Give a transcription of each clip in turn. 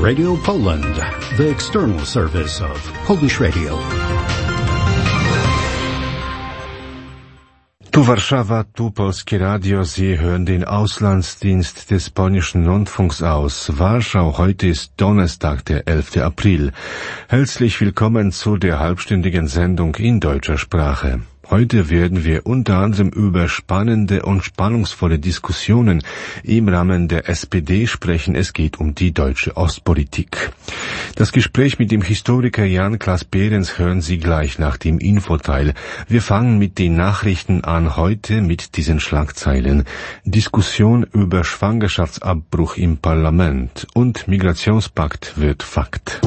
Radio Poland, the external service of Polish Radio. Tu Warszawa, tu Polskie Radio. Sie hören den Auslandsdienst des Polnischen Rundfunks aus Warschau. Heute ist Donnerstag, der 11. April. Herzlich willkommen zu der halbstündigen Sendung in deutscher Sprache. Heute werden wir unter anderem über spannende und spannungsvolle Diskussionen im Rahmen der SPD sprechen. Es geht um die deutsche Ostpolitik. Das Gespräch mit dem Historiker Jan Klaas-Behrens hören Sie gleich nach dem Infoteil. Wir fangen mit den Nachrichten an, heute mit diesen Schlagzeilen. Diskussion über Schwangerschaftsabbruch im Parlament und Migrationspakt wird Fakt.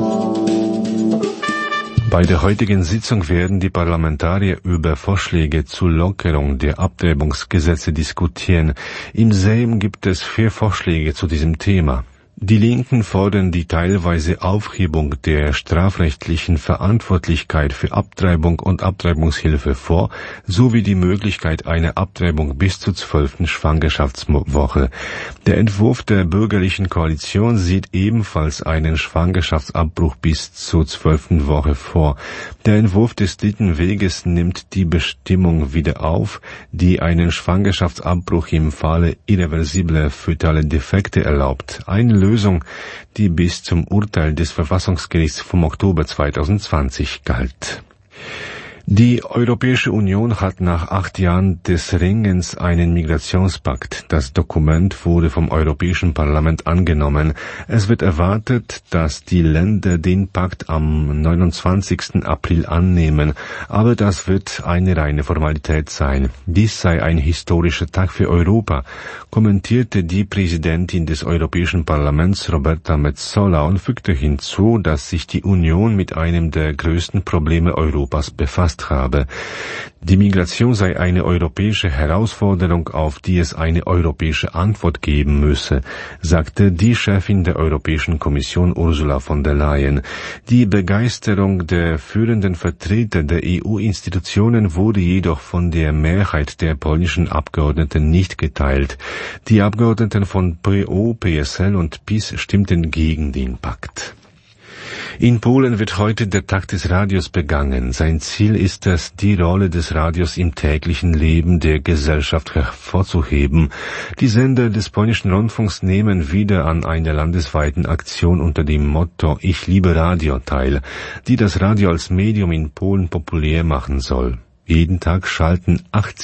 Bei der heutigen Sitzung werden die Parlamentarier über Vorschläge zur Lockerung der Abtreibungsgesetze diskutieren. Im Sejm gibt es 4 Vorschläge zu diesem Thema. Die Linken fordern die teilweise Aufhebung der strafrechtlichen Verantwortlichkeit für Abtreibung und Abtreibungshilfe vor, sowie die Möglichkeit einer Abtreibung bis zur 12. Schwangerschaftswoche. Der Entwurf der bürgerlichen Koalition sieht ebenfalls einen Schwangerschaftsabbruch bis zur 12. Woche vor. Der Entwurf des dritten Weges nimmt die Bestimmung wieder auf, die einen Schwangerschaftsabbruch im Falle irreversibler fötale Defekte erlaubt. Eine Lösung, die bis zum Urteil des Verfassungsgerichts vom Oktober 2020 galt. Die Europäische Union hat nach 8 Jahren des Ringens einen Migrationspakt. Das Dokument wurde vom Europäischen Parlament angenommen. Es wird erwartet, dass die Länder den Pakt am 29. April annehmen, aber das wird eine reine Formalität sein. Dies sei ein historischer Tag für Europa, kommentierte die Präsidentin des Europäischen Parlaments Roberta Metsola und fügte hinzu, dass sich die Union mit einem der größten Probleme Europas befasst habe. Die Migration sei eine europäische Herausforderung, auf die es eine europäische Antwort geben müsse, sagte die Chefin der Europäischen Kommission Ursula von der Leyen. Die Begeisterung der führenden Vertreter der EU-Institutionen wurde jedoch von der Mehrheit der polnischen Abgeordneten nicht geteilt. Die Abgeordneten von PO, PSL und PiS stimmten gegen den Pakt. In Polen wird heute der Tag des Radios begangen. Sein Ziel ist es, die Rolle des Radios im täglichen Leben der Gesellschaft hervorzuheben. Die Sender des polnischen Rundfunks nehmen wieder an einer landesweiten Aktion unter dem Motto Ich liebe Radio teil, die das Radio als Medium in Polen populär machen soll. Jeden Tag schalten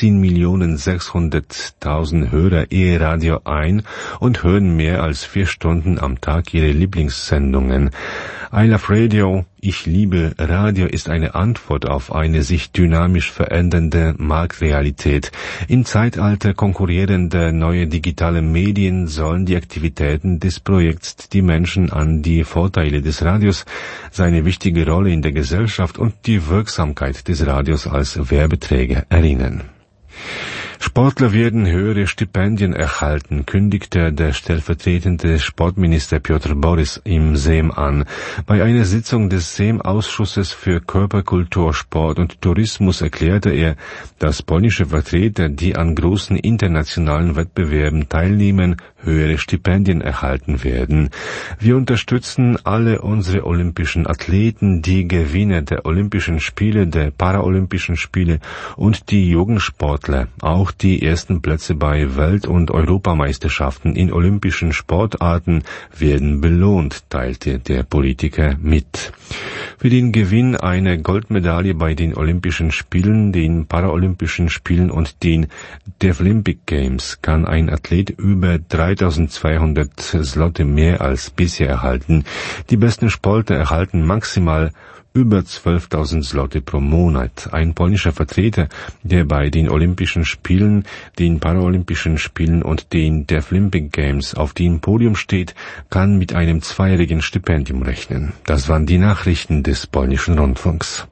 18.600.000 Hörer ihr Radio ein und hören mehr als 4 Stunden am Tag ihre Lieblingssendungen. I Love Radio, ich liebe Radio ist eine Antwort auf eine sich dynamisch verändernde Marktrealität. Im Zeitalter konkurrierender neue digitale Medien sollen die Aktivitäten des Projekts die Menschen an die Vorteile des Radios, seine wichtige Rolle in der Gesellschaft und die Wirksamkeit des Radios als Werbeträger erinnern. Sportler werden höhere Stipendien erhalten, kündigte der stellvertretende Sportminister Piotr Borys im Sejm an. Bei einer Sitzung des Sejm-Ausschusses für Körperkultur, Sport und Tourismus erklärte er, dass polnische Vertreter, die an großen internationalen Wettbewerben teilnehmen, höhere Stipendien erhalten werden. Wir unterstützen alle unsere olympischen Athleten, die Gewinner der Olympischen Spiele, der Paralympischen Spiele und die Jugendsportler, auch die ersten Plätze bei Welt- und Europameisterschaften in olympischen Sportarten werden belohnt, teilte der Politiker mit. Für den Gewinn einer Goldmedaille bei den Olympischen Spielen, den Paralympischen Spielen und den Deaflympic Games kann ein Athlet über 3.200 Zloty mehr als bisher erhalten. Die besten Sportler erhalten maximal über 12.000 Zloty pro Monat. Ein polnischer Vertreter, der bei den Olympischen Spielen, den Paralympischen Spielen und den Deaflympic Games auf dem Podium steht, kann mit einem 2-jährigen Stipendium rechnen. Das waren die Nachrichten des polnischen Rundfunks.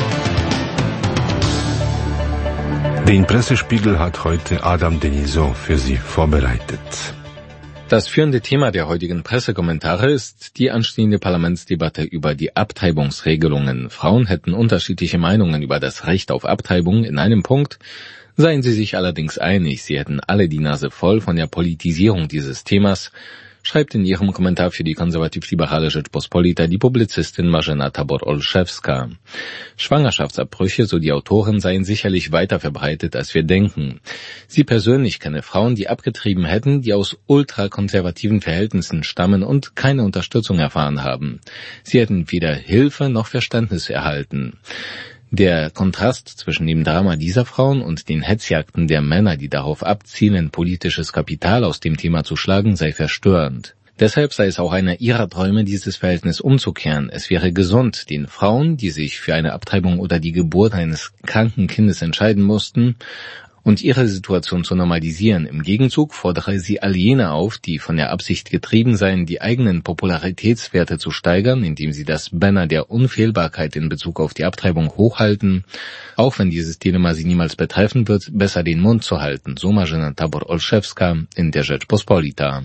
Den Pressespiegel hat heute Adam Denisot für Sie vorbereitet. Das führende Thema der heutigen Pressekommentare ist die anstehende Parlamentsdebatte über die Abtreibungsregelungen. Frauen hätten unterschiedliche Meinungen über das Recht auf Abtreibung. In einem Punkt seien sie sich allerdings einig. Sie hätten alle die Nase voll von der Politisierung dieses Themas. schreibt in ihrem Kommentar für die konservativ-liberale Rzeczpospolita die Publizistin Marzena Tabor-Olszewska. Schwangerschaftsabbrüche, so die Autorin, seien sicherlich weiter verbreitet, als wir denken. Sie persönlich kenne Frauen, die abgetrieben hätten, die aus ultrakonservativen Verhältnissen stammen und keine Unterstützung erfahren haben. Sie hätten weder Hilfe noch Verständnis erhalten. Der Kontrast zwischen dem Drama dieser Frauen und den Hetzjagden der Männer, die darauf abzielen, politisches Kapital aus dem Thema zu schlagen, sei verstörend. Deshalb sei es auch einer ihrer Träume, dieses Verhältnis umzukehren. Es wäre gesund, den Frauen, die sich für eine Abtreibung oder die Geburt eines kranken Kindes entscheiden mussten, und ihre Situation zu normalisieren. Im Gegenzug fordere sie all jene auf, die von der Absicht getrieben seien, die eigenen Popularitätswerte zu steigern, indem sie das Banner der Unfehlbarkeit in Bezug auf die Abtreibung hochhalten, auch wenn dieses Dilemma sie niemals betreffen wird, besser den Mund zu halten, so Marzena Tabor-Olszewska in der Rzeczpospolita.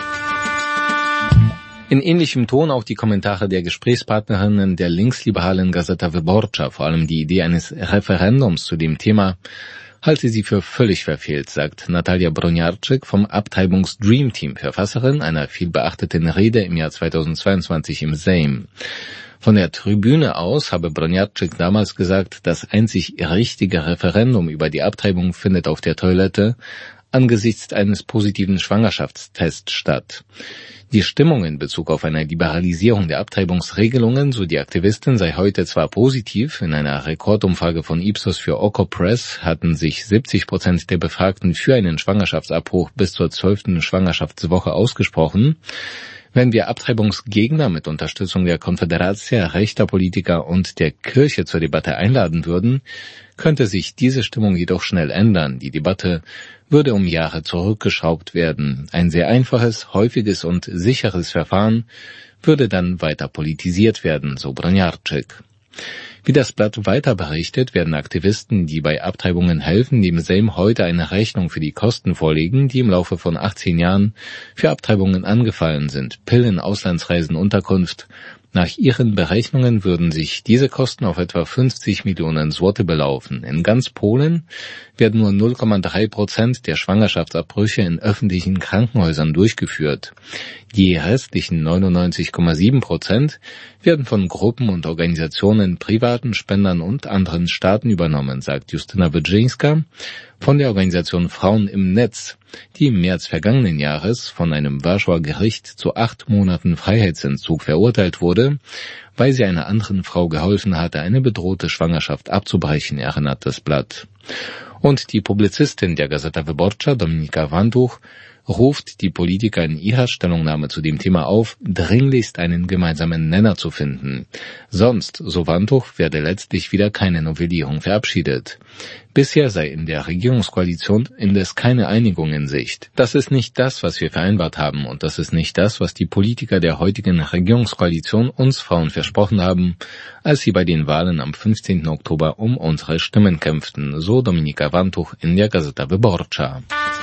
In ähnlichem Ton auch die Kommentare der Gesprächspartnerinnen der linksliberalen Gazeta Wyborcza, vor allem die Idee eines Referendums zu dem Thema, halte sie für völlig verfehlt, sagt Natalia Broniarczyk vom Abtreibungs-Dream-Team, Verfasserin einer vielbeachteten Rede im Jahr 2022 im Sejm. Von der Tribüne aus habe Broniarczyk damals gesagt, das einzig richtige Referendum über die Abtreibung findet auf der Toilette angesichts eines positiven Schwangerschaftstests statt. Die Stimmung in Bezug auf eine Liberalisierung der Abtreibungsregelungen, so die Aktivistin, sei heute zwar positiv. In einer Rekordumfrage von Ipsos für Okopress hatten sich 70% der Befragten für einen Schwangerschaftsabbruch bis zur 12. Schwangerschaftswoche ausgesprochen. Wenn wir Abtreibungsgegner mit Unterstützung der Konföderacja, rechter Politiker und der Kirche zur Debatte einladen würden, könnte sich diese Stimmung jedoch schnell ändern. Die Debatte würde um Jahre zurückgeschraubt werden. Ein sehr einfaches, häufiges und sicheres Verfahren würde dann weiter politisiert werden, so Broniarczyk. Wie das Blatt weiter berichtet, werden Aktivisten, die bei Abtreibungen helfen, dem Sejm heute eine Rechnung für die Kosten vorlegen, die im Laufe von 18 Jahren für Abtreibungen angefallen sind. Pillen, Auslandsreisen, Unterkunft. Nach ihren Berechnungen würden sich diese Kosten auf etwa 50 Millionen Zloty belaufen. In ganz Polen werden nur 0,3% der Schwangerschaftsabbrüche in öffentlichen Krankenhäusern durchgeführt. Die restlichen 99,7% werden von Gruppen und Organisationen, privaten Spendern und anderen Staaten übernommen, sagt Justyna Wydrzyńska von der Organisation Frauen im Netz, die im März vergangenen Jahres von einem Warschauer Gericht zu 8 Monaten Freiheitsentzug verurteilt wurde, weil sie einer anderen Frau geholfen hatte, eine bedrohte Schwangerschaft abzubrechen, erinnert das Blatt. Und die Publizistin der Gazeta Wyborcza, Dominika Wantuch, ruft die Politiker in ihrer Stellungnahme zu dem Thema auf, dringlichst einen gemeinsamen Nenner zu finden. Sonst, so Wantuch, werde letztlich wieder keine Novellierung verabschiedet. Bisher sei in der Regierungskoalition indes keine Einigung in Sicht. Das ist nicht das, was wir vereinbart haben, und das ist nicht das, was die Politiker der heutigen Regierungskoalition uns Frauen versprochen haben, als sie bei den Wahlen am 15. Oktober um unsere Stimmen kämpften, so Dominika Wantuch in der Gazeta Wyborcza.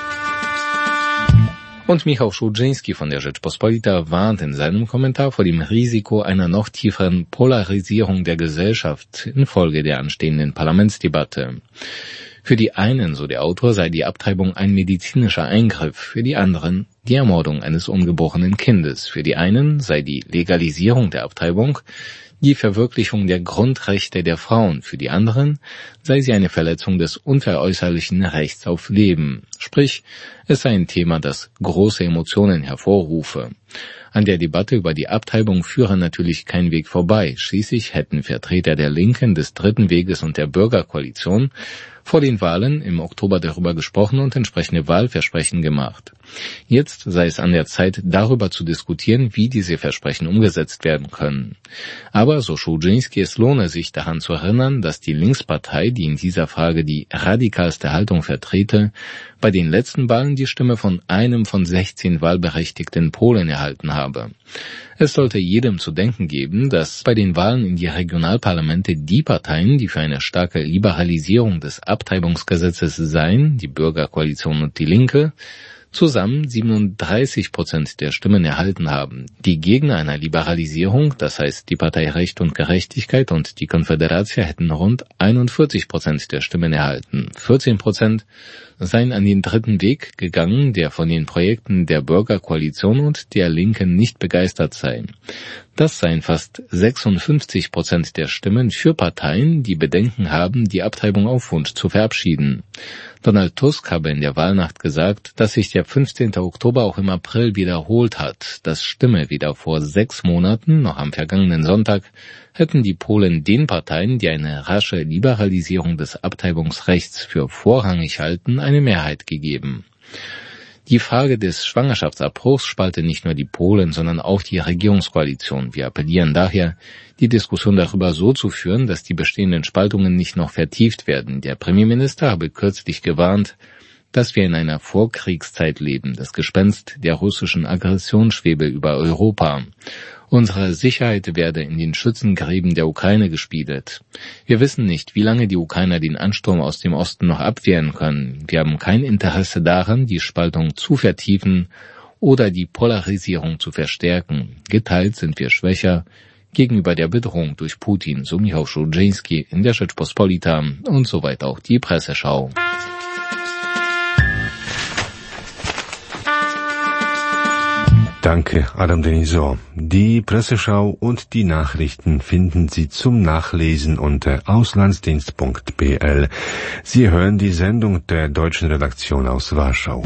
Und Michał Szudrzyński von der Rzeczpospolita warnt in seinem Kommentar vor dem Risiko einer noch tieferen Polarisierung der Gesellschaft infolge der anstehenden Parlamentsdebatte. Für die einen, so der Autor, sei die Abtreibung ein medizinischer Eingriff, für die anderen die Ermordung eines ungeborenen Kindes. Für die einen sei die Legalisierung der Abtreibung die Verwirklichung der Grundrechte der Frauen, für die anderen sei sie eine Verletzung des unveräußerlichen Rechts auf Leben. Sprich, es sei ein Thema, das große Emotionen hervorrufe. An der Debatte über die Abtreibung führe natürlich kein Weg vorbei. Schließlich hätten Vertreter der Linken, des Dritten Weges und der Bürgerkoalition vor den Wahlen im Oktober darüber gesprochen und entsprechende Wahlversprechen gemacht. Jetzt sei es an der Zeit, darüber zu diskutieren, wie diese Versprechen umgesetzt werden können. Aber, so Szudrzyński, es lohne sich daran zu erinnern, dass die Linkspartei, die in dieser Frage die radikalste Haltung vertrete, bei den letzten Wahlen die Stimme von einem von 16 wahlberechtigten Polen erhalten habe. Es sollte jedem zu denken geben, dass bei den Wahlen in die Regionalparlamente die Parteien, die für eine starke Liberalisierung des Abtreibungsgesetzes seien, die Bürgerkoalition und die Linke, zusammen 37% der Stimmen erhalten haben. Die Gegner einer Liberalisierung, das heißt die Partei Recht und Gerechtigkeit und die Konföderacja, hätten rund 41% der Stimmen erhalten. 14% seien an den dritten Weg gegangen, der von den Projekten der Bürgerkoalition und der Linken nicht begeistert sei. Das seien fast 56% der Stimmen für Parteien, die Bedenken haben, die Abtreibung auf Wunsch zu verabschieden. Donald Tusk habe in der Wahlnacht gesagt, dass sich der 15. Oktober auch im April wiederholt hat. Das stimme weder vor 6 Monaten noch am vergangenen Sonntag hätten die Polen den Parteien, die eine rasche Liberalisierung des Abtreibungsrechts für vorrangig halten, eine Mehrheit gegeben. Die Frage des Schwangerschaftsabbruchs spalte nicht nur die Polen, sondern auch die Regierungskoalition. Wir appellieren daher, die Diskussion darüber so zu führen, dass die bestehenden Spaltungen nicht noch vertieft werden. Der Premierminister habe kürzlich gewarnt, dass wir in einer Vorkriegszeit leben. Das Gespenst der russischen Aggression schwebe über Europa. Unsere Sicherheit werde in den Schützengräben der Ukraine gespielt. Wir wissen nicht, wie lange die Ukrainer den Ansturm aus dem Osten noch abwehren können. Wir haben kein Interesse daran, die Spaltung zu vertiefen oder die Polarisierung zu verstärken. Geteilt sind wir schwächer gegenüber der Bedrohung durch Putin, so Michał Żułczyński in der Rzeczpospolita und soweit auch die Presseschau. Danke, Adam Denisor. Die Presseschau und die Nachrichten finden Sie zum Nachlesen unter auslandsdienst.pl. Sie hören die Sendung der deutschen Redaktion aus Warschau.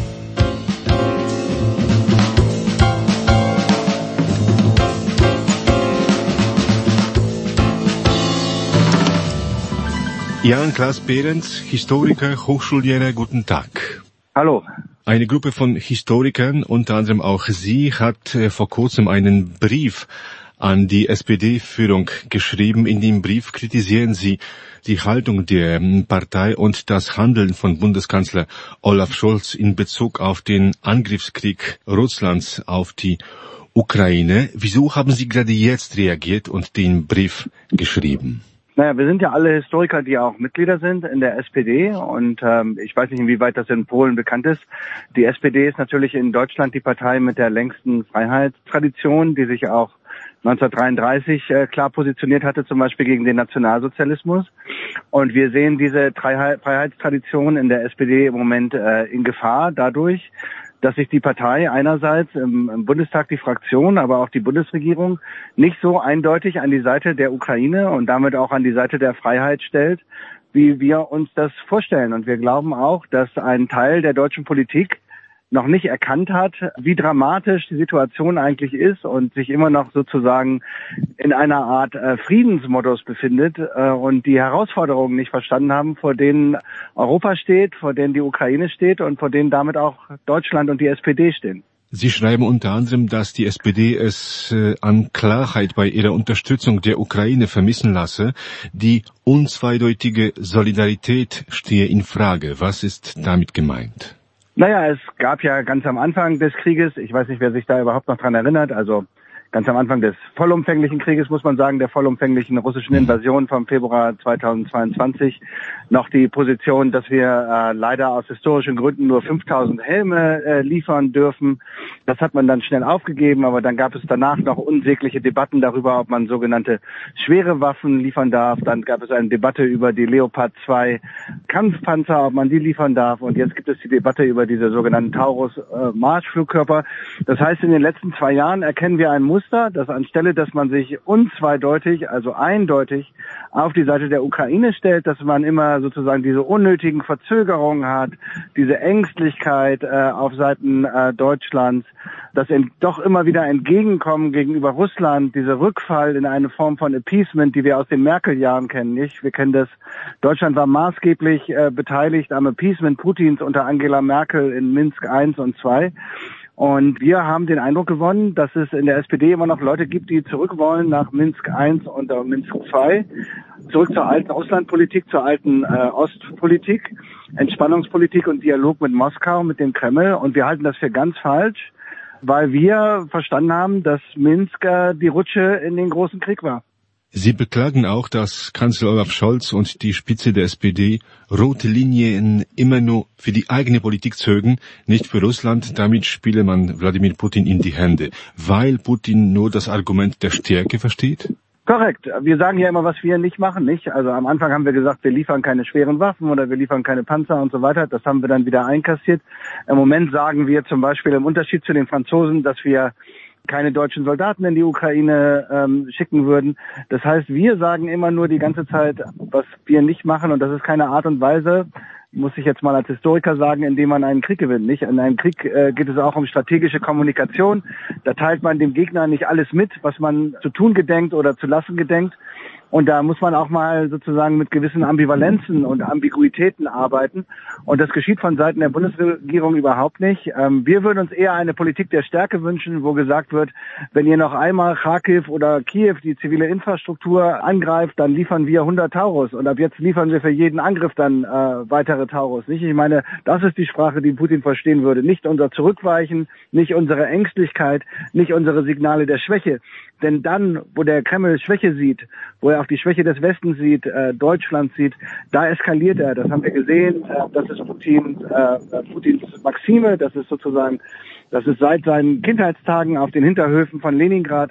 Jan Klaas Behrens, Historiker, Hochschullehrer, guten Tag. Hallo. Eine Gruppe von Historikern, unter anderem auch Sie, hat vor kurzem einen Brief an die SPD-Führung geschrieben. In dem Brief kritisieren Sie die Haltung der Partei und das Handeln von Bundeskanzler Olaf Scholz in Bezug auf den Angriffskrieg Russlands auf die Ukraine. Wieso haben Sie gerade jetzt reagiert und den Brief geschrieben? Naja, wir sind ja alle Historiker, die auch Mitglieder sind in der SPD und ich weiß nicht, inwieweit das in Polen bekannt ist. Die SPD ist natürlich in Deutschland die Partei mit der längsten Freiheitstradition, die sich auch 1933 klar positioniert hatte, zum Beispiel gegen den Nationalsozialismus. Und wir sehen diese Freiheitstradition in der SPD im Moment in Gefahr dadurch, dass sich die Partei einerseits im Bundestag, die Fraktion, aber auch die Bundesregierung nicht so eindeutig an die Seite der Ukraine und damit auch an die Seite der Freiheit stellt, wie wir uns das vorstellen. Und wir glauben auch, dass ein Teil der deutschen Politik noch nicht erkannt hat, wie dramatisch die Situation eigentlich ist und sich immer noch sozusagen in einer Art Friedensmodus befindet und die Herausforderungen nicht verstanden haben, vor denen Europa steht, vor denen die Ukraine steht und vor denen damit auch Deutschland und die SPD stehen. Sie schreiben unter anderem, dass die SPD es an Klarheit bei ihrer Unterstützung der Ukraine vermissen lasse. Die unzweideutige Solidarität stehe in Frage. Was ist damit gemeint? Naja, es gab ja ganz am Anfang des Krieges, ich weiß nicht, wer sich da überhaupt noch dran erinnert, also ganz am Anfang des vollumfänglichen Krieges, muss man sagen, der vollumfänglichen russischen Invasion vom Februar 2022, noch die Position, dass wir leider aus historischen Gründen nur 5000 Helme liefern dürfen. Das hat man dann schnell aufgegeben, aber dann gab es danach noch unsägliche Debatten darüber, ob man sogenannte schwere Waffen liefern darf. Dann gab es eine Debatte über die Leopard 2 Kampfpanzer, ob man die liefern darf. Und jetzt gibt es die Debatte über diese sogenannten Taurus Marschflugkörper. Das heißt, in den letzten 2 Jahren erkennen wir ein Muster, dass anstelle, dass man sich unzweideutig, also eindeutig auf die Seite der Ukraine stellt, dass man immer sozusagen diese unnötigen Verzögerungen hat, diese Ängstlichkeit auf Seiten Deutschlands, das doch immer wieder Entgegenkommen gegenüber Russland, dieser Rückfall in eine Form von Appeasement, die wir aus den Merkel-Jahren kennen, nicht? Wir kennen das, Deutschland war maßgeblich beteiligt am Appeasement Putins unter Angela Merkel in Minsk I und II. Und wir haben den Eindruck gewonnen, dass es in der SPD immer noch Leute gibt, die zurück wollen nach Minsk I und Minsk II, zurück zur alten Russlandpolitik, zur alten Ostpolitik, Entspannungspolitik und Dialog mit Moskau, mit dem Kreml. Und wir halten das für ganz falsch, weil wir verstanden haben, dass Minsk die Rutsche in den großen Krieg war. Sie beklagen auch, dass Kanzler Olaf Scholz und die Spitze der SPD rote Linien immer nur für die eigene Politik zögen, nicht für Russland. Damit spiele man Wladimir Putin in die Hände, weil Putin nur das Argument der Stärke versteht? Korrekt. Wir sagen ja immer, was wir nicht machen, nicht? Also am Anfang haben wir gesagt, wir liefern keine schweren Waffen oder wir liefern keine Panzer und so weiter. Das haben wir dann wieder einkassiert. Im Moment sagen wir zum Beispiel im Unterschied zu den Franzosen, dass wir keine deutschen Soldaten in die Ukraine schicken würden. Das heißt, wir sagen immer nur die ganze Zeit, was wir nicht machen, und das ist keine Art und Weise, muss ich jetzt mal als Historiker sagen, indem man einen Krieg gewinnt. Nicht? In einem Krieg geht es auch um strategische Kommunikation. Da teilt man dem Gegner nicht alles mit, was man zu tun gedenkt oder zu lassen gedenkt. Und da muss man auch mal sozusagen mit gewissen Ambivalenzen und Ambiguitäten arbeiten. Und das geschieht von Seiten der Bundesregierung überhaupt nicht. Wir würden uns eher eine Politik der Stärke wünschen, wo gesagt wird, wenn ihr noch einmal Kharkiv oder Kiew, die zivile Infrastruktur, angreift, dann liefern wir 100 Taurus. Und ab jetzt liefern wir für jeden Angriff dann weitere Taurus. Nicht? Ich meine, das ist die Sprache, die Putin verstehen würde. Nicht unser Zurückweichen, nicht unsere Ängstlichkeit, nicht unsere Signale der Schwäche. Denn dann, wo der Kreml Schwäche sieht, wo er auch die Schwäche des Westens sieht, Deutschland sieht, da eskaliert er. Das haben wir gesehen. Das ist Putins Maxime. Das ist seit seinen Kindheitstagen auf den Hinterhöfen von Leningrad.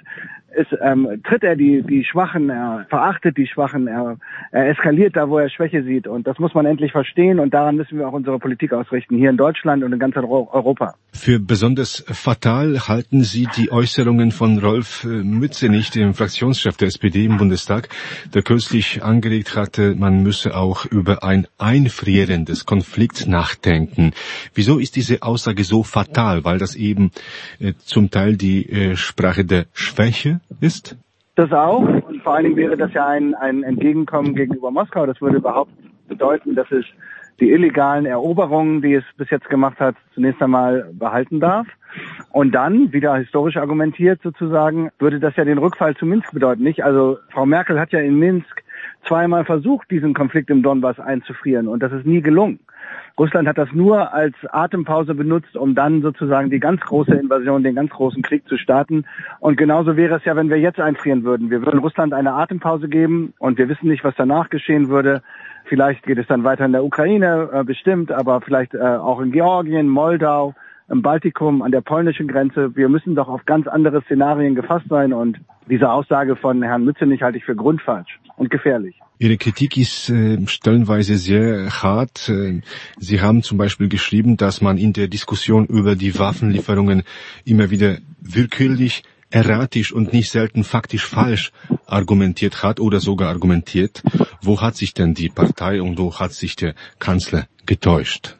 Tritt er die Schwachen, er verachtet die Schwachen, er eskaliert da, wo er Schwäche sieht. Und das muss man endlich verstehen. Und daran müssen wir auch unsere Politik ausrichten, hier in Deutschland und in ganz Europa. Für besonders fatal halten Sie die Äußerungen von Rolf Mützenich, dem Fraktionschef der SPD im Bundestag, der kürzlich angeregt hatte, man müsse auch über ein Einfrieren des Konflikts nachdenken. Wieso ist diese Aussage so fatal? Weil das eben zum Teil die Sprache der Schwäche ist? Das auch. Und vor allen Dingen wäre das ja ein Entgegenkommen gegenüber Moskau. Das würde überhaupt bedeuten, dass es die illegalen Eroberungen, die es bis jetzt gemacht hat, zunächst einmal behalten darf. Und dann, wieder historisch argumentiert sozusagen, würde das ja den Rückfall zu Minsk bedeuten, nicht? Also Frau Merkel hat ja in Minsk zweimal versucht, diesen Konflikt im Donbass einzufrieren. Und das ist nie gelungen. Russland hat das nur als Atempause benutzt, um dann sozusagen die ganz große Invasion, den ganz großen Krieg zu starten. Und genauso wäre es ja, wenn wir jetzt einfrieren würden. Wir würden Russland eine Atempause geben und wir wissen nicht, was danach geschehen würde. Vielleicht geht es dann weiter in der Ukraine, bestimmt, aber vielleicht auch in Georgien, Moldau, im Baltikum, an der polnischen Grenze. Wir müssen doch auf ganz andere Szenarien gefasst sein. Und diese Aussage von Herrn Mützenich halte ich für grundfalsch und gefährlich. Ihre Kritik ist stellenweise sehr hart. Sie haben zum Beispiel geschrieben, dass man in der Diskussion über die Waffenlieferungen immer wieder willkürlich, erratisch und nicht selten faktisch falsch argumentiert hat oder sogar argumentiert. Wo hat sich denn die Partei und wo hat sich der Kanzler getäuscht?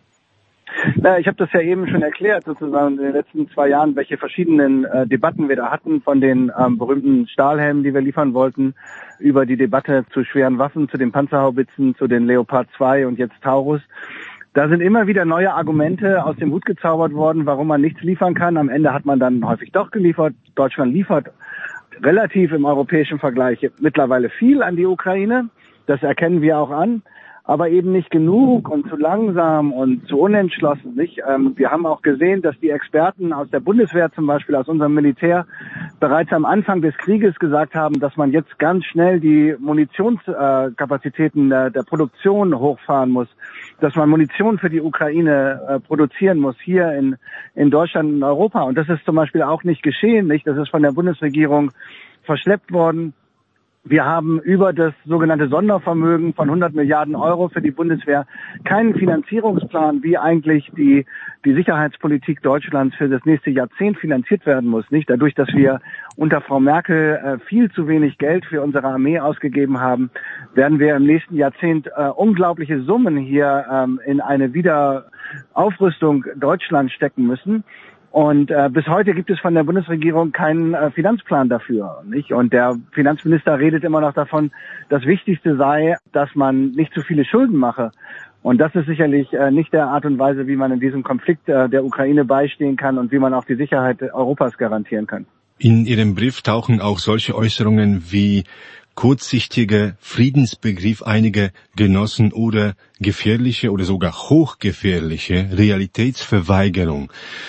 Na, ich habe das ja eben schon erklärt, sozusagen in den letzten 2 Jahren, welche verschiedenen Debatten wir da hatten, von den berühmten Stahlhelmen, die wir liefern wollten, über die Debatte zu schweren Waffen, zu den Panzerhaubitzen, zu den Leopard 2 und jetzt Taurus. Da sind immer wieder neue Argumente aus dem Hut gezaubert worden, warum man nichts liefern kann. Am Ende hat man dann häufig doch geliefert. Deutschland liefert relativ im europäischen Vergleich mittlerweile viel an die Ukraine. Das erkennen wir auch an. Aber eben nicht genug und zu langsam und zu unentschlossen, nicht? Wir haben auch gesehen, dass die Experten aus der Bundeswehr zum Beispiel, aus unserem Militär, bereits am Anfang des Krieges gesagt haben, dass man jetzt ganz schnell die Munitionskapazitäten der Produktion hochfahren muss, dass man Munition für die Ukraine produzieren muss, hier in Deutschland und Europa. Und das ist zum Beispiel auch nicht geschehen, nicht? Das ist von der Bundesregierung verschleppt worden. Wir haben über das sogenannte Sondervermögen von 100 Milliarden Euro für die Bundeswehr keinen Finanzierungsplan, wie eigentlich die Sicherheitspolitik Deutschlands für das nächste Jahrzehnt finanziert werden muss. Nicht dadurch, dass wir unter Frau Merkel viel zu wenig Geld für unsere Armee ausgegeben haben, werden wir im nächsten Jahrzehnt unglaubliche Summen hier in eine Wiederaufrüstung Deutschlands stecken müssen. Und bis heute gibt es von der Bundesregierung keinen Finanzplan dafür, nicht? Und der Finanzminister redet immer noch davon, das Wichtigste sei, dass man nicht zu viele Schulden mache. Und das ist sicherlich nicht der Art und Weise, wie man in diesem Konflikt der Ukraine beistehen kann und wie man auch die Sicherheit Europas garantieren kann. In Ihrem Brief tauchen auch solche Äußerungen wie kurzsichtiger Friedensbegriff einiger Genossen oder gefährliche oder sogar hochgefährliche Realitätsverweigerung.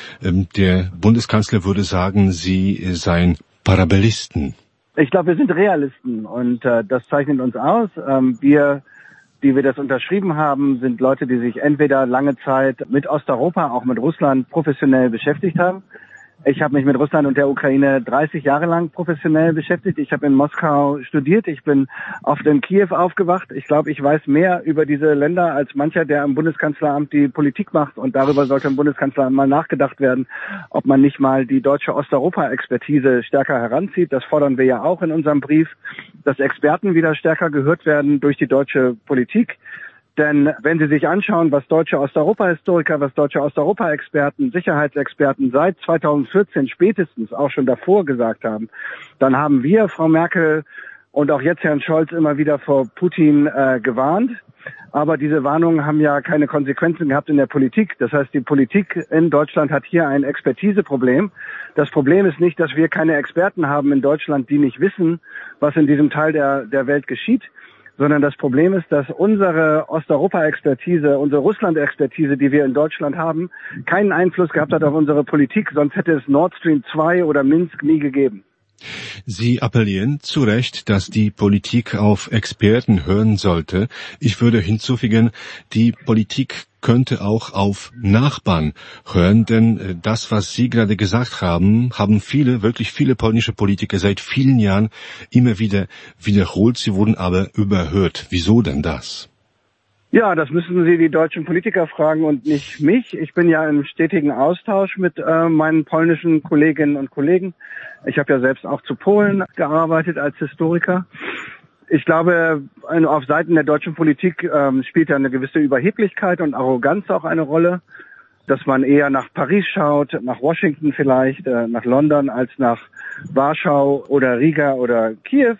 Der Bundeskanzler würde sagen, Sie seien Parabellisten. Ich glaube, wir sind Realisten und das zeichnet uns aus. Wir, die wir das unterschrieben haben, sind Leute, die sich entweder lange Zeit mit Osteuropa, auch mit Russland professionell beschäftigt haben, Ich habe mich mit Russland und der Ukraine 30 Jahre lang professionell beschäftigt. Ich habe in Moskau studiert. Ich bin oft in Kiew aufgewacht. Ich glaube, ich weiß mehr über diese Länder als mancher, der im Bundeskanzleramt die Politik macht. Und darüber sollte im Bundeskanzleramt mal nachgedacht werden, ob man nicht mal die deutsche Osteuropa-Expertise stärker heranzieht. Das fordern wir ja auch in unserem Brief, dass Experten wieder stärker gehört werden durch die deutsche Politik. Denn wenn Sie sich anschauen, was deutsche Osteuropa-Historiker, was deutsche Osteuropa-Experten, Sicherheitsexperten seit 2014 spätestens auch schon davor gesagt haben, dann haben wir, Frau Merkel und auch jetzt Herrn Scholz, immer wieder vor Putin gewarnt. Aber diese Warnungen haben ja keine Konsequenzen gehabt in der Politik. Das heißt, die Politik in Deutschland hat hier ein Expertiseproblem. Das Problem ist nicht, dass wir keine Experten haben in Deutschland, die nicht wissen, was in diesem Teil der Welt geschieht, sondern das Problem ist, dass unsere Osteuropa-Expertise, unsere Russland-Expertise, die wir in Deutschland haben, keinen Einfluss gehabt hat auf unsere Politik, sonst hätte es Nord Stream 2 oder Minsk nie gegeben. Sie appellieren zu Recht, dass die Politik auf Experten hören sollte. Ich würde hinzufügen, die Politik könnte auch auf Nachbarn hören, denn das, was Sie gerade gesagt haben, haben wirklich viele polnische Politiker seit vielen Jahren immer wieder wiederholt. Sie wurden aber überhört. Wieso denn das? Ja, das müssen Sie die deutschen Politiker fragen und nicht mich. Ich bin ja im stetigen Austausch mit meinen polnischen Kolleginnen und Kollegen. Ich habe ja selbst auch zu Polen gearbeitet als Historiker. Ich glaube, auf Seiten der deutschen Politik spielt ja eine gewisse Überheblichkeit und Arroganz auch eine Rolle, dass man eher nach Paris schaut, nach Washington vielleicht, nach London als nach Warschau oder Riga oder Kiew.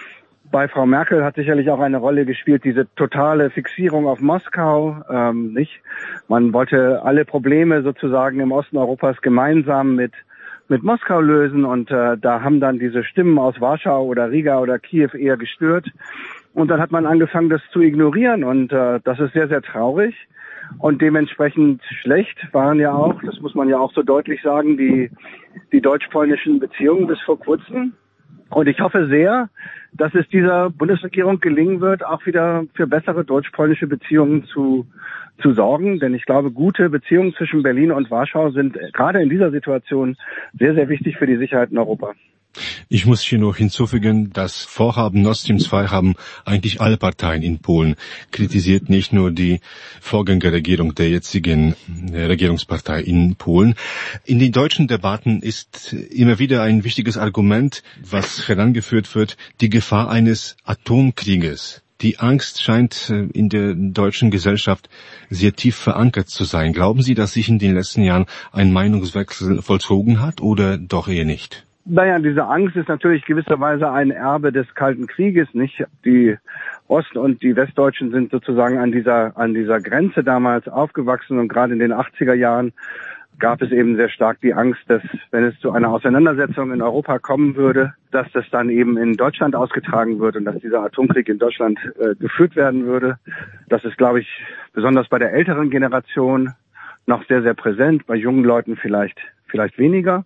Bei Frau Merkel hat sicherlich auch eine Rolle gespielt, diese totale Fixierung auf Moskau, nicht? Man wollte alle Probleme sozusagen im Osten Europas gemeinsam mit Moskau lösen und da haben dann diese Stimmen aus Warschau oder Riga oder Kiew eher gestört. Und dann hat man angefangen, das zu ignorieren und das ist sehr, sehr traurig. Und dementsprechend schlecht waren ja auch, das muss man ja auch so deutlich sagen, die deutsch-polnischen Beziehungen bis vor kurzem. Und ich hoffe sehr, dass es dieser Bundesregierung gelingen wird, auch wieder für bessere deutsch-polnische Beziehungen zu sorgen. Denn ich glaube, gute Beziehungen zwischen Berlin und Warschau sind gerade in dieser Situation sehr, sehr wichtig für die Sicherheit in Europa. Ich muss hier noch hinzufügen, das Vorhaben Nord Stream 2 haben eigentlich alle Parteien in Polen kritisiert, nicht nur die Vorgängerregierung der jetzigen Regierungspartei in Polen. In den deutschen Debatten ist immer wieder ein wichtiges Argument, was herangeführt wird, die Gefahr eines Atomkrieges. Die Angst scheint in der deutschen Gesellschaft sehr tief verankert zu sein. Glauben Sie, dass sich in den letzten Jahren ein Meinungswechsel vollzogen hat oder doch eher nicht? Naja, diese Angst ist natürlich gewisserweise ein Erbe des Kalten Krieges, nicht? Die Ost- und die Westdeutschen sind sozusagen an dieser Grenze damals aufgewachsen und gerade in den 80er Jahren gab es eben sehr stark die Angst, dass wenn es zu einer Auseinandersetzung in Europa kommen würde, dass das dann eben in Deutschland ausgetragen wird und dass dieser Atomkrieg in Deutschland geführt werden würde. Das ist, glaube ich, besonders bei der älteren Generation noch sehr, sehr präsent, bei jungen Leuten vielleicht weniger.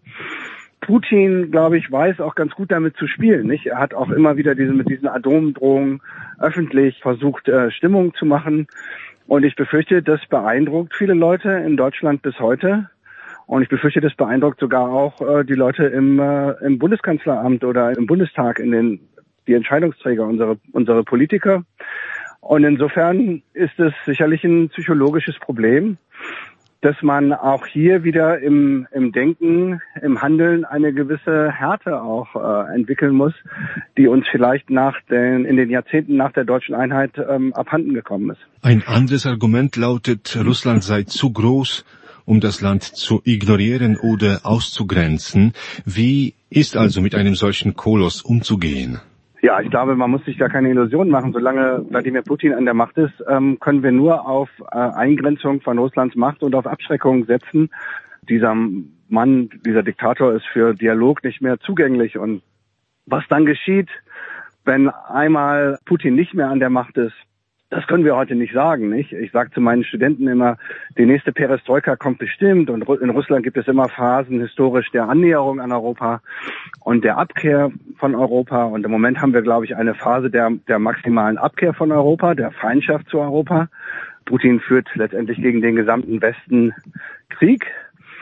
Putin, glaube ich, weiß auch ganz gut damit zu spielen, nicht? Er hat auch immer wieder mit diesen Atomdrohungen öffentlich versucht, Stimmung zu machen. Und ich befürchte, das beeindruckt viele Leute in Deutschland bis heute. Und ich befürchte, das beeindruckt sogar auch die Leute im Bundeskanzleramt oder im Bundestag, die Entscheidungsträger, unsere Politiker. Und insofern ist es sicherlich ein psychologisches Problem, dass man auch hier wieder im Denken, im Handeln eine gewisse Härte auch entwickeln muss, die uns vielleicht in den Jahrzehnten nach der deutschen Einheit abhanden gekommen ist. Ein anderes Argument lautet, Russland sei zu groß, um das Land zu ignorieren oder auszugrenzen. Wie ist also mit einem solchen Koloss umzugehen? Ja, ich glaube, man muss sich da keine Illusionen machen. Solange Wladimir Putin an der Macht ist, können wir nur auf Eingrenzung von Russlands Macht und auf Abschreckung setzen. Dieser Mann, dieser Diktator ist für Dialog nicht mehr zugänglich. Und was dann geschieht, wenn einmal Putin nicht mehr an der Macht ist, das können wir heute nicht sagen, nicht? Ich sage zu meinen Studenten immer, die nächste Perestroika kommt bestimmt und in Russland gibt es immer Phasen historisch der Annäherung an Europa und der Abkehr von Europa. Und im Moment haben wir, glaube ich, eine Phase der maximalen Abkehr von Europa, der Feindschaft zu Europa. Putin führt letztendlich gegen den gesamten Westen Krieg.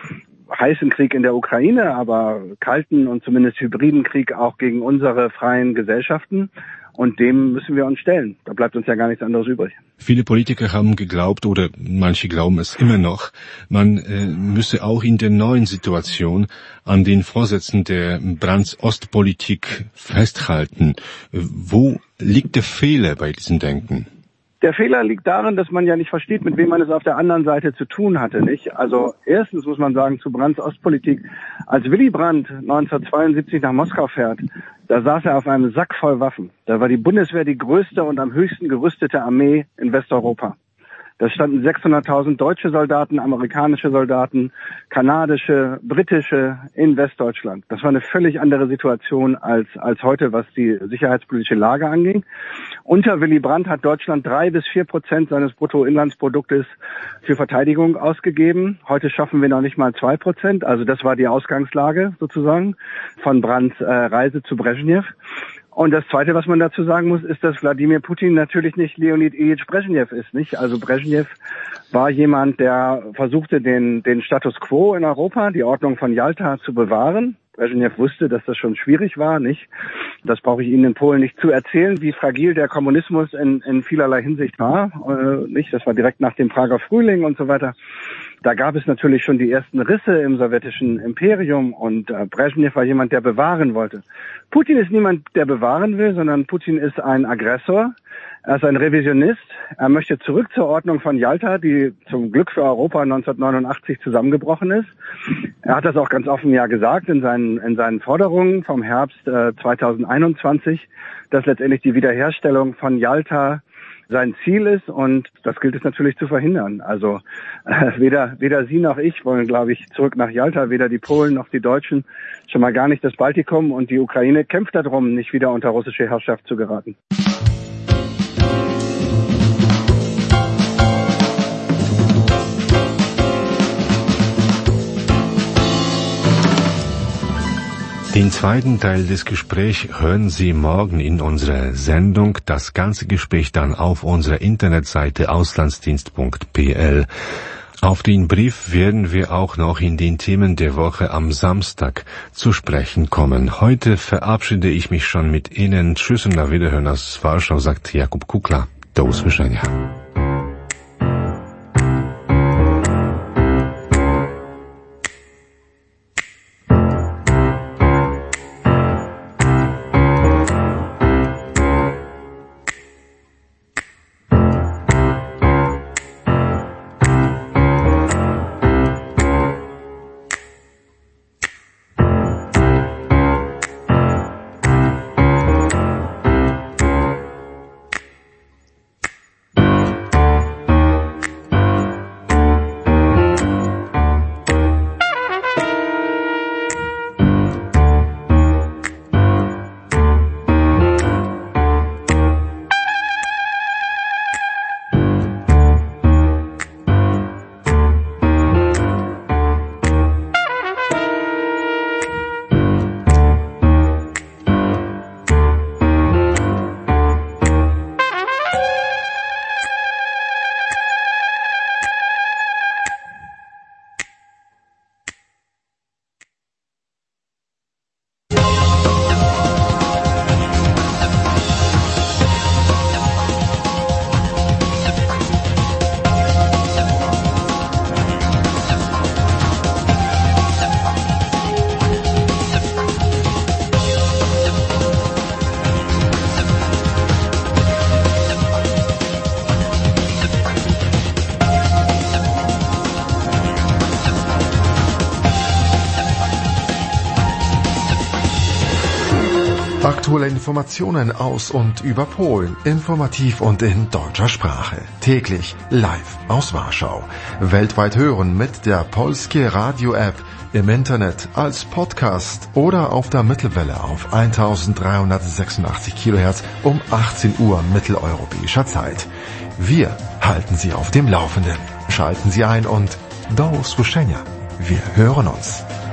heißen Krieg in der Ukraine, aber kalten und zumindest hybriden Krieg auch gegen unsere freien Gesellschaften. Und dem müssen wir uns stellen. Da bleibt uns ja gar nichts anderes übrig. Viele Politiker haben geglaubt, oder manche glauben es immer noch, man müsse auch in der neuen Situation an den Vorsätzen der Brandts-Ostpolitik festhalten. Wo liegt der Fehler bei diesem Denken? Der Fehler liegt darin, dass man ja nicht versteht, mit wem man es auf der anderen Seite zu tun hatte, nicht? Also erstens muss man sagen, zu Brandts Ostpolitik, als Willy Brandt 1972 nach Moskau fährt, da saß er auf einem Sack voll Waffen. Da war die Bundeswehr die größte und am höchsten gerüstete Armee in Westeuropa. Da standen 600.000 deutsche Soldaten, amerikanische Soldaten, kanadische, britische in Westdeutschland. Das war eine völlig andere Situation als heute, was die sicherheitspolitische Lage anging. Unter Willy Brandt hat Deutschland 3-4% seines Bruttoinlandsproduktes für Verteidigung ausgegeben. Heute schaffen wir noch nicht mal 2%. Also das war die Ausgangslage sozusagen von Brandts Reise zu Brezhnev. Und das Zweite, was man dazu sagen muss, ist, dass Wladimir Putin natürlich nicht Leonid Ilyich Brezhnev ist, nicht? Also Brezhnev war jemand, der versuchte, den Status quo in Europa, die Ordnung von Jalta zu bewahren. Brezhnev wusste, dass das schon schwierig war, nicht? Das brauche ich Ihnen in Polen nicht zu erzählen, wie fragil der Kommunismus in vielerlei Hinsicht war, nicht? Das war direkt nach dem Prager Frühling und so weiter. Da gab es natürlich schon die ersten Risse im sowjetischen Imperium und Brezhnev war jemand, der bewahren wollte. Putin ist niemand, der bewahren will, sondern Putin ist ein Aggressor. Er ist ein Revisionist. Er möchte zurück zur Ordnung von Jalta, die zum Glück für Europa 1989 zusammengebrochen ist. Er hat das auch ganz offen ja gesagt in seinen Forderungen vom Herbst 2021, dass letztendlich die Wiederherstellung von Jalta sein Ziel ist, und das gilt es natürlich zu verhindern. Also weder Sie noch ich wollen, glaube ich, zurück nach Jalta, weder die Polen noch die Deutschen, schon mal gar nicht das Baltikum, und die Ukraine kämpft darum, nicht wieder unter russische Herrschaft zu geraten. Den zweiten Teil des Gesprächs hören Sie morgen in unserer Sendung. Das ganze Gespräch dann auf unserer Internetseite auslandsdienst.pl. Auf den Brief werden wir auch noch in den Themen der Woche am Samstag zu sprechen kommen. Heute verabschiede ich mich schon mit Ihnen. Tschüss und auf Wiederhören aus Warschau, sagt Jakub Kukla. Do usłyszenia. Aktuelle Informationen aus und über Polen, informativ und in deutscher Sprache. Täglich live aus Warschau. Weltweit hören mit der Polskie Radio App, im Internet als Podcast oder auf der Mittelwelle auf 1386 kHz um 18 Uhr mitteleuropäischer Zeit. Wir halten Sie auf dem Laufenden. Schalten Sie ein und do usłyszenia. Wir hören uns.